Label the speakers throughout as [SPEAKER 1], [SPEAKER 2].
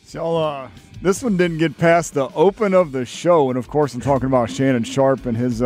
[SPEAKER 1] So, this one didn't get past the open of the show, and of course, I'm talking about Shannon Sharpe and his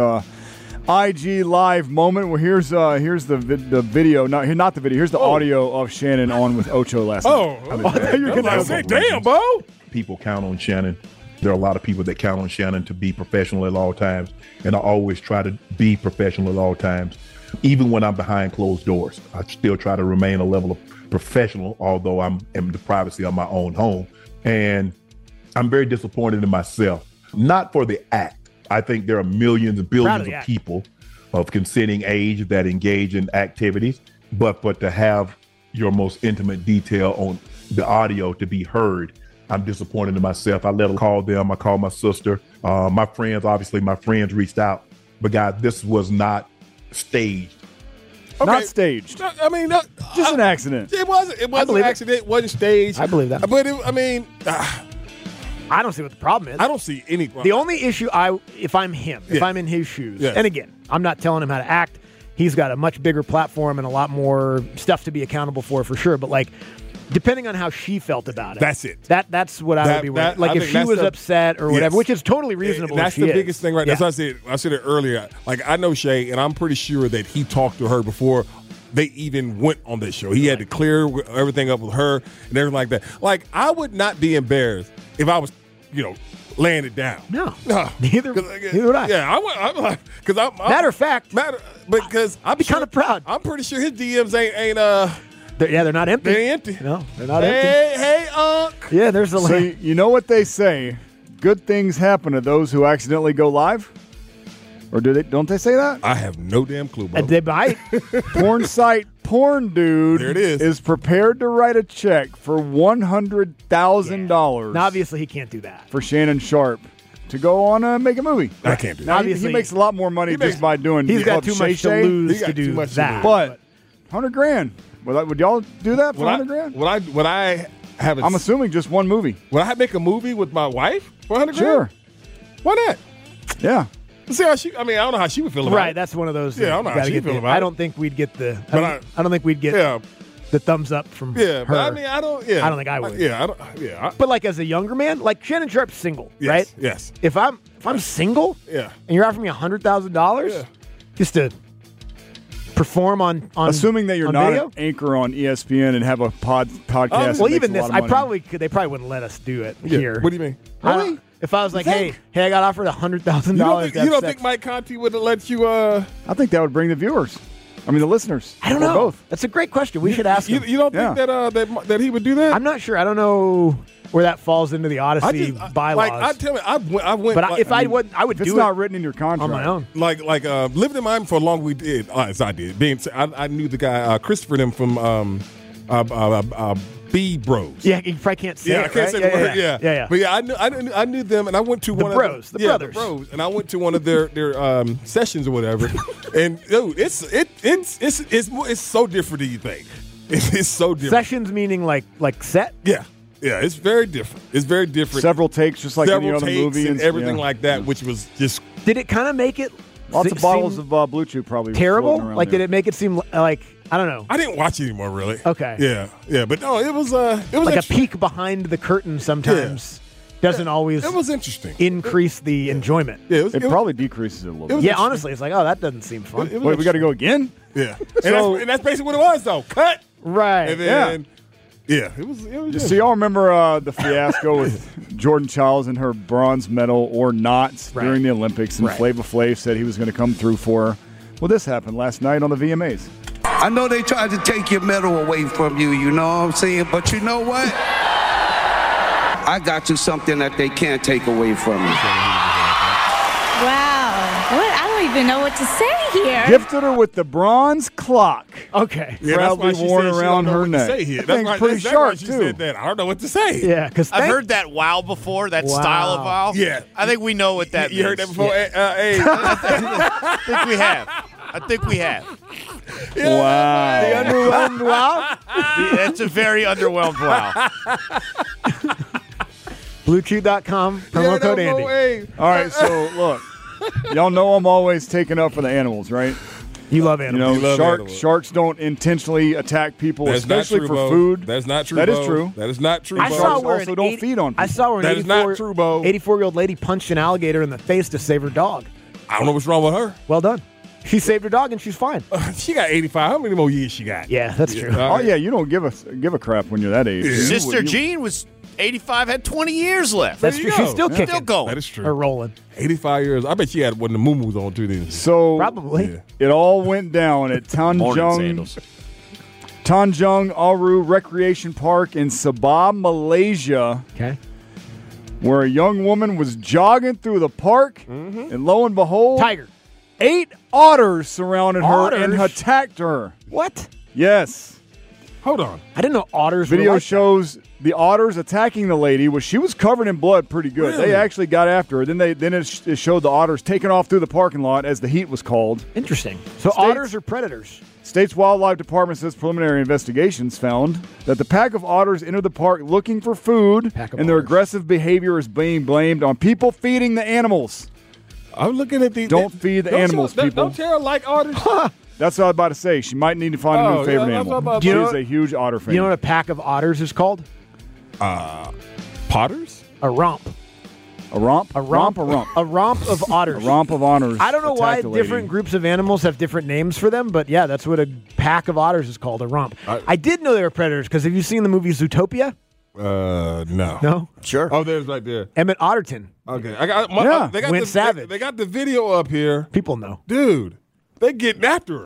[SPEAKER 1] IG Live moment. Well, here's the video. Not the video. Here's the audio of Shannon on with Ocho last night.
[SPEAKER 2] I thought you were going to say, damn, Bo.
[SPEAKER 3] People count on Shannon. There are a lot of people that count on Shannon to be professional at all times, and I always try to be professional at all times. Even when I'm behind closed doors, I still try to remain a level of professional, although I'm in the privacy of my own home. And I'm very disappointed in myself, not for the act. I think there are millions and billions of people of consenting age that engage in activities, but to have your most intimate detail on the audio to be heard, I'm disappointed in myself. I let her call them. I called my sister. My friends reached out. But guys, this was not staged.
[SPEAKER 1] Okay. Not staged. Just an accident.
[SPEAKER 2] It wasn't. It wasn't an accident. It wasn't staged.
[SPEAKER 4] I believe that.
[SPEAKER 2] But
[SPEAKER 4] I don't see what the problem is.
[SPEAKER 2] I don't see any problem.
[SPEAKER 4] The only issue, if I'm him, if I'm in his shoes, and again, I'm not telling him how to act. He's got a much bigger platform and a lot more stuff to be accountable for sure. But like, depending on how she felt about it,
[SPEAKER 2] that's it.
[SPEAKER 4] That's what I would be worried. Like if she was upset or whatever, which is totally reasonable.
[SPEAKER 2] That's the biggest thing, right? That's what I said. I said it earlier. Like I know Shay, and I'm pretty sure that he talked to her before they even went on this show. He had to clear everything up with her and everything like that. Like I would not be embarrassed if I was, laying it down.
[SPEAKER 4] No. Neither would I.
[SPEAKER 2] Yeah, I'm like, because
[SPEAKER 4] matter of fact,
[SPEAKER 2] because
[SPEAKER 4] I'd be kind of proud.
[SPEAKER 2] I'm pretty sure his DMs ain't.
[SPEAKER 4] They're not empty.
[SPEAKER 2] They're empty.
[SPEAKER 4] No, they're not empty.
[SPEAKER 2] Hey, Unc.
[SPEAKER 4] Yeah, there's a.
[SPEAKER 1] So you know what they say? Good things happen to those who accidentally go live. Or don't they say that?
[SPEAKER 2] I have no damn clue, bro.
[SPEAKER 4] They bite.
[SPEAKER 1] Porn site Porn Dude
[SPEAKER 2] there it
[SPEAKER 1] is prepared to write a check for $100,000.
[SPEAKER 4] Now, obviously, he can't do that.
[SPEAKER 1] For Shannon Sharpe to go on and make a movie.
[SPEAKER 2] I can't do that.
[SPEAKER 1] Now, obviously, he makes a lot more money just by doing
[SPEAKER 4] He's got too much to lose to do that.
[SPEAKER 1] But $100,000. Would y'all do that for $100,000?
[SPEAKER 2] Would I have
[SPEAKER 1] I'm assuming just one movie.
[SPEAKER 2] Would I make a movie with my wife for $100,000?
[SPEAKER 1] Sure.
[SPEAKER 2] Why not?
[SPEAKER 1] Yeah.
[SPEAKER 2] See how I don't know how she would feel about it.
[SPEAKER 4] Right, that's one of those.
[SPEAKER 2] Yeah, I don't know how she would feel about it.
[SPEAKER 4] I don't think we'd get the. I don't think we'd get the thumbs up from her.
[SPEAKER 2] Yeah, but I mean, I don't think I would.
[SPEAKER 4] But like as a younger man, like Shannon Sharpe's single, right?
[SPEAKER 2] Yes.
[SPEAKER 4] If I'm single, and you're offering me $100,000, just to perform on
[SPEAKER 1] assuming that you're not
[SPEAKER 4] video?
[SPEAKER 1] an anchor on ESPN and have a podcast.
[SPEAKER 4] Well, even this, they probably wouldn't let us do it here.
[SPEAKER 2] What do you mean?
[SPEAKER 4] Really? If I was like, hey, I got offered $100,000.
[SPEAKER 2] You don't think Mike Conti would have let you?
[SPEAKER 1] I think that would bring the viewers. I mean, the listeners.
[SPEAKER 4] I don't know.
[SPEAKER 1] Both.
[SPEAKER 4] That's a great question. We should ask him.
[SPEAKER 2] You don't think that he would do that?
[SPEAKER 4] I'm not sure. I don't know where that falls into the Odyssey bylaws.
[SPEAKER 2] Like I went.
[SPEAKER 4] But if I would do it.
[SPEAKER 1] It's not written in your contract
[SPEAKER 4] on my own.
[SPEAKER 2] Like lived in Miami for a long. We did. As I did. I knew the guy Christopher them from B Bros.
[SPEAKER 4] Yeah, you probably can't say it.
[SPEAKER 2] I can't say the word. Yeah. But yeah, I knew them, and I went to one
[SPEAKER 4] of the brothers,
[SPEAKER 2] the Bros, and I went to one of their sessions or whatever. And dude, it's so different than you think. It's so different.
[SPEAKER 4] Sessions meaning like set.
[SPEAKER 2] Yeah, it's very different. It's very different.
[SPEAKER 1] Several takes, just like any other movie,
[SPEAKER 2] and everything like that, which was just.
[SPEAKER 4] Did it kind of make it?
[SPEAKER 1] Lots of bottles of Blue Chew probably
[SPEAKER 4] terrible. Like, did it make it seem like? I don't know.
[SPEAKER 2] I didn't watch it anymore, really.
[SPEAKER 4] Okay.
[SPEAKER 2] Yeah, but no, it was
[SPEAKER 4] like a peek behind the curtain. Sometimes doesn't always.
[SPEAKER 2] It was interesting.
[SPEAKER 4] Increase the enjoyment.
[SPEAKER 2] Yeah,
[SPEAKER 1] it probably decreases it a little bit.
[SPEAKER 4] Yeah, honestly, it's like, oh, that doesn't seem fun.
[SPEAKER 1] Wait, we got to go again?
[SPEAKER 2] Yeah, and that's basically what it was, though. Cut.
[SPEAKER 4] Right.
[SPEAKER 2] And then, it was.
[SPEAKER 1] So y'all remember the fiasco with Jordan Childs and her bronze medal or not during the Olympics, and Flavor Flav said he was going to come through for her. Well, this happened last night on the VMAs.
[SPEAKER 5] I know they tried to take your medal away from you, you know what I'm saying? But you know what? I got you something that they can't take away from you.
[SPEAKER 6] Wow. What? I don't even know what to say here.
[SPEAKER 1] Gifted her with the bronze clock.
[SPEAKER 4] Okay.
[SPEAKER 2] Yeah,
[SPEAKER 1] proudly worn around her neck.
[SPEAKER 2] That
[SPEAKER 1] thing's pretty sharp,
[SPEAKER 2] she
[SPEAKER 1] too.
[SPEAKER 2] said that. I don't know what to say.
[SPEAKER 4] Yeah, because
[SPEAKER 7] I've heard that wow before, that style of wow.
[SPEAKER 2] Yeah.
[SPEAKER 7] I think we know what that means.
[SPEAKER 2] You heard that before? Yeah.
[SPEAKER 7] I think we have.
[SPEAKER 1] Wow.
[SPEAKER 4] The underwhelmed wow?
[SPEAKER 7] That's a very underwhelmed wow.
[SPEAKER 4] BlueChew.com, promo code Andy.
[SPEAKER 1] All right, so look. Y'all know I'm always taking up for the animals, right?
[SPEAKER 4] You love animals.
[SPEAKER 1] You know,
[SPEAKER 2] love animals.
[SPEAKER 1] sharks don't intentionally attack people,
[SPEAKER 2] That's not
[SPEAKER 1] especially
[SPEAKER 2] true,
[SPEAKER 1] for
[SPEAKER 2] Bo.
[SPEAKER 1] food.
[SPEAKER 2] That's not true.
[SPEAKER 1] That is
[SPEAKER 2] Bo.
[SPEAKER 1] true.
[SPEAKER 2] That is not true.
[SPEAKER 4] I
[SPEAKER 2] Bo.
[SPEAKER 4] saw
[SPEAKER 1] Sharks
[SPEAKER 4] where
[SPEAKER 1] also
[SPEAKER 4] an
[SPEAKER 1] don't
[SPEAKER 4] 80
[SPEAKER 1] feed on people.
[SPEAKER 4] I saw where an
[SPEAKER 2] That is not true, Bo.
[SPEAKER 4] 84-year-old lady punched an alligator in the face to save her dog.
[SPEAKER 2] I don't know what's wrong with her.
[SPEAKER 4] Well done. She saved her dog and she's fine.
[SPEAKER 2] She got 85. How many more years she got?
[SPEAKER 4] Yeah, that's true.
[SPEAKER 1] Oh yeah, you don't give a crap when you're that age.
[SPEAKER 7] Sister Jean was 85, had 20 years left.
[SPEAKER 4] That's
[SPEAKER 2] There
[SPEAKER 4] true.
[SPEAKER 2] you
[SPEAKER 4] She's
[SPEAKER 2] go.
[SPEAKER 4] still kicking.
[SPEAKER 7] Still going.
[SPEAKER 2] That is true.
[SPEAKER 4] Or rolling.
[SPEAKER 2] 85 years. I bet she had one of the moo-moos on too. Then.
[SPEAKER 1] So
[SPEAKER 4] Probably.
[SPEAKER 2] Yeah.
[SPEAKER 1] it all went down at
[SPEAKER 7] Morning sandals.
[SPEAKER 1] Tanjung Aru Recreation Park in Sabah, Malaysia,
[SPEAKER 4] Okay.
[SPEAKER 1] where a young woman was jogging through the park, and lo and behold,
[SPEAKER 4] Tiger.
[SPEAKER 1] 8 otters surrounded her and
[SPEAKER 4] Otters?
[SPEAKER 1] attacked her.
[SPEAKER 4] What?
[SPEAKER 1] Yes.
[SPEAKER 2] Hold on.
[SPEAKER 4] I didn't know otters were
[SPEAKER 1] Video
[SPEAKER 4] like that.
[SPEAKER 1] shows the otters attacking the lady. She was covered in blood pretty good.
[SPEAKER 2] Really?
[SPEAKER 1] They actually got after her. Then it showed the otters taking off through the parking lot as the heat was called.
[SPEAKER 4] Interesting. So otters are predators.
[SPEAKER 1] State's Wildlife Department says preliminary investigations found that the pack of otters entered the park looking for food,
[SPEAKER 4] Pack of
[SPEAKER 1] and their
[SPEAKER 4] otters.
[SPEAKER 1] aggressive behavior is being blamed on people feeding the animals.
[SPEAKER 2] I'm looking at the.
[SPEAKER 1] Don't feed the animals, people.
[SPEAKER 2] Don't Tara like otters?
[SPEAKER 1] That's what I was about to say. She might need to find a new
[SPEAKER 2] Oh,
[SPEAKER 1] favorite
[SPEAKER 2] yeah,
[SPEAKER 1] animal.
[SPEAKER 2] that's
[SPEAKER 1] She
[SPEAKER 4] what I'm
[SPEAKER 1] is
[SPEAKER 4] about-
[SPEAKER 1] a huge otter fan.
[SPEAKER 4] You know what a pack of otters is called?
[SPEAKER 2] Potters?
[SPEAKER 4] A romp.
[SPEAKER 1] a romp?
[SPEAKER 4] A romp.
[SPEAKER 1] A romp.
[SPEAKER 4] A romp of otters.
[SPEAKER 1] A romp of honors.
[SPEAKER 4] I don't know why
[SPEAKER 1] attacked a lady.
[SPEAKER 4] different groups of animals have different names for them, but yeah, that's what a pack of otters is called, a romp. I did know they were predators because have you seen the movie Zootopia?
[SPEAKER 2] No.
[SPEAKER 4] No?
[SPEAKER 7] Sure.
[SPEAKER 2] Oh, there's right there.
[SPEAKER 4] Emmett Otterton.
[SPEAKER 2] Okay. I got.
[SPEAKER 1] Yeah.
[SPEAKER 2] They got
[SPEAKER 4] Went
[SPEAKER 2] the
[SPEAKER 4] savage.
[SPEAKER 2] They got the video up here,
[SPEAKER 4] People know.
[SPEAKER 2] dude. They getting after her.